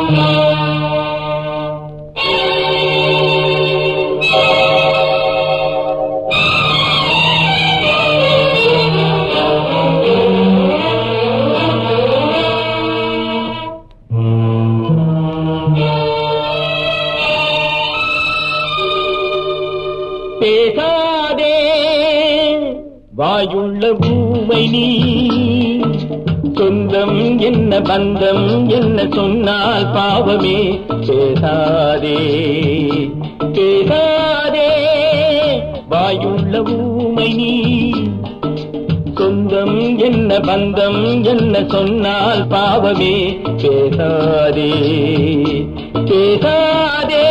பேசாதே வாயுள்ள ஊமை நீ, சொந்தம் என்ன பந்தம் என்ன சொன்னால் பாவமே. பேசாதே பேசாதே வாயுள்ள ஊமை நீ, சொந்தம் என்ன பந்தம் என்ன சொன்னால் பாவமே. பேசாதே பேசாதே.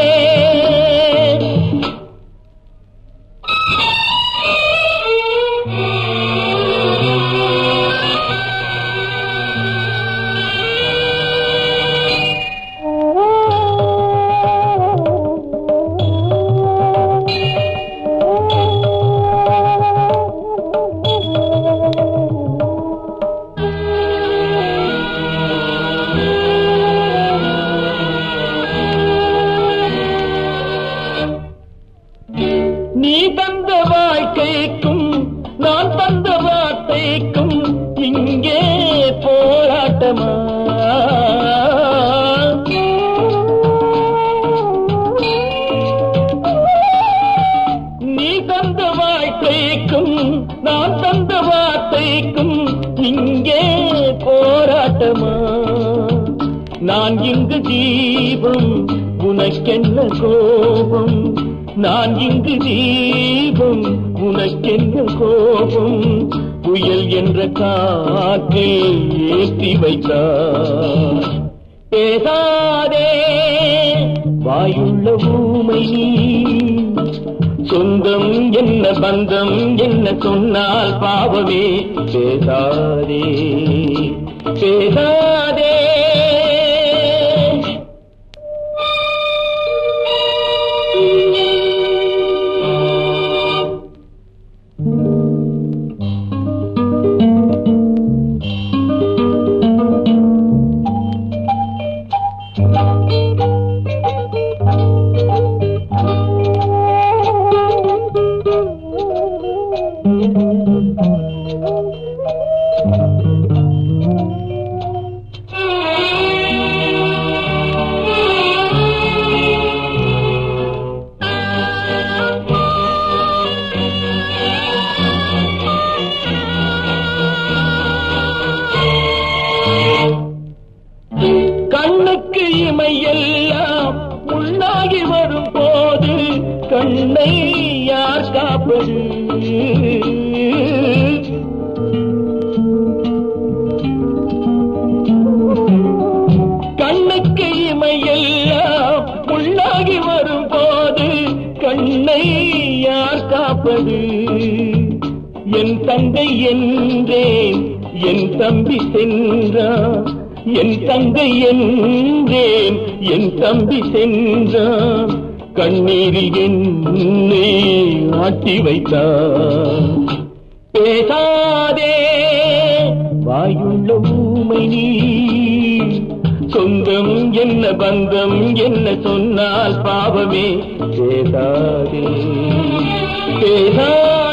நீ தந்த வாழ்க்கைக்கும் நான் தந்த வார்த்தைக்கும் இங்கே போராட்டமா? நீ தந்த வாழ்க்கைக்கும் நான் தந்த வார்த்தைக்கும் இங்கே போராட்டமா? நான் இங்கு தீபம் உனக்கென்ன கோபம், நான் இங்கு தீபம் உனக்கென்ன கோபம். புயல் என்ற காற்றில் ஏற்றி வைத்தார். பேசாதே வாயுள்ள ஊமை நீ, சொந்தம் என்ன பந்தம் என்ன சொன்னால் பாவமே. பேசாதே பேசாதே. கண்ணுக்கு இமையெல்லாம் முன்னாகி வரும் போது கண்ணை யார் காப்பது? கண்ணுக்கு இமையெல்லாம் முன்னாகி வரும் போது கண்ணை யார் காப்பது? என் தங்கை என்றேன் என் தம்பி சென்றான், என் தங்கை என்றேன் என் தம்பி சென்றான். கண்ணீரில் என்னை ஆட்டி வைத்தான். பேசாதே வாயுள்ள ஊமை நீ, சொந்தம் என்ன பந்தம் என்ன சொன்னால் பாவமே. பேசாதே பேசாதே.